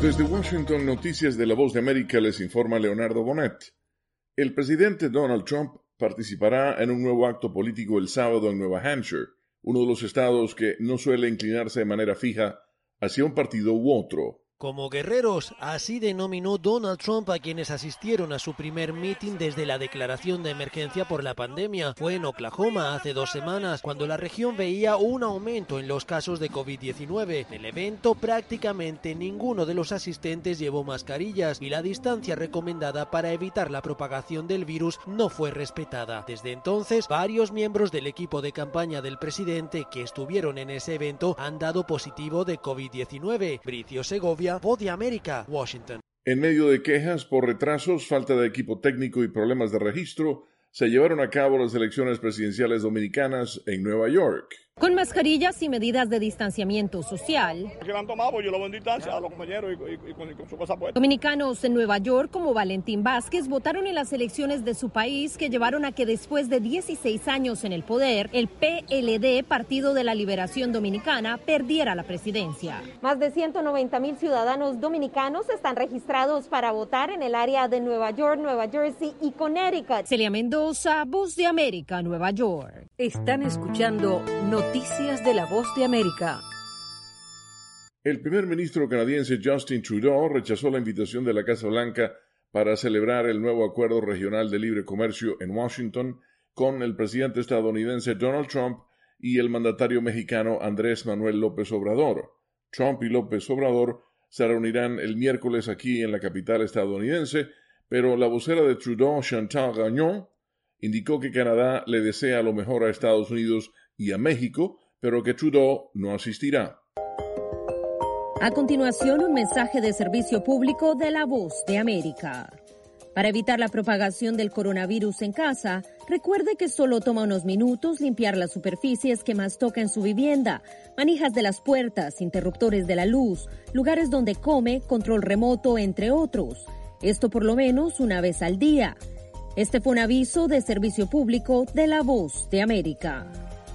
Desde Washington, Noticias de la Voz de América, les informa Leonardo Bonet. El presidente Donald Trump participará en un nuevo acto político el sábado en Nueva Hampshire, uno de los estados que no suele inclinarse de manera fija hacia un partido u otro. Como guerreros, así denominó Donald Trump a quienes asistieron a su primer mitin desde la declaración de emergencia por la pandemia. Fue en Oklahoma hace 2 semanas, cuando la región veía un aumento en los casos de COVID-19. En el evento, prácticamente ninguno de los asistentes llevó mascarillas y la distancia recomendada para evitar la propagación del virus no fue respetada. Desde entonces, varios miembros del equipo de campaña del presidente que estuvieron en ese evento han dado positivo de COVID-19. Bricio Segovia, Voz de América, Washington. En medio de quejas por retrasos, falta de equipo técnico y problemas de registro, se llevaron a cabo las elecciones presidenciales dominicanas en Nueva York. Con mascarillas y medidas de distanciamiento social, dominicanos en Nueva York como Valentín Vázquez votaron en las elecciones de su país que llevaron a que después de 16 años en el poder, el PLD, Partido de la Liberación Dominicana, perdiera la presidencia. Más de 190,000 ciudadanos dominicanos están registrados para votar en el área de Nueva York, Nueva Jersey y Connecticut. Celia Mendoza, Voz de América, Nueva York. Están escuchando Noticias de la Voz de América. El primer ministro canadiense Justin Trudeau rechazó la invitación de la Casa Blanca para celebrar el nuevo acuerdo regional de libre comercio en Washington con el presidente estadounidense Donald Trump y el mandatario mexicano Andrés Manuel López Obrador. Trump y López Obrador se reunirán el miércoles aquí en la capital estadounidense, pero la vocera de Trudeau, Chantal Gagnon, indicó que Canadá le desea lo mejor a Estados Unidos y a México, pero que Trudeau no asistirá. A continuación, un mensaje de servicio público de la Voz de América. Para evitar la propagación del coronavirus en casa, recuerde que solo toma unos minutos limpiar las superficies que más toca en su vivienda, manijas de las puertas, interruptores de la luz, lugares donde come, control remoto, entre otros. Esto por lo menos una vez al día. Este fue un aviso de servicio público de la Voz de América.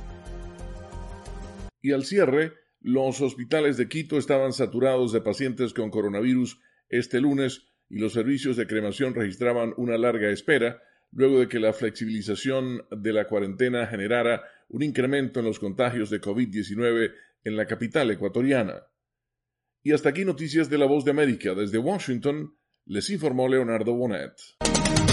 Y al cierre, los hospitales de Quito estaban saturados de pacientes con coronavirus este lunes y los servicios de cremación registraban una larga espera luego de que la flexibilización de la cuarentena generara un incremento en los contagios de COVID-19 en la capital ecuatoriana. Y hasta aquí Noticias de la Voz de América. Desde Washington, les informó Leonardo Bonet.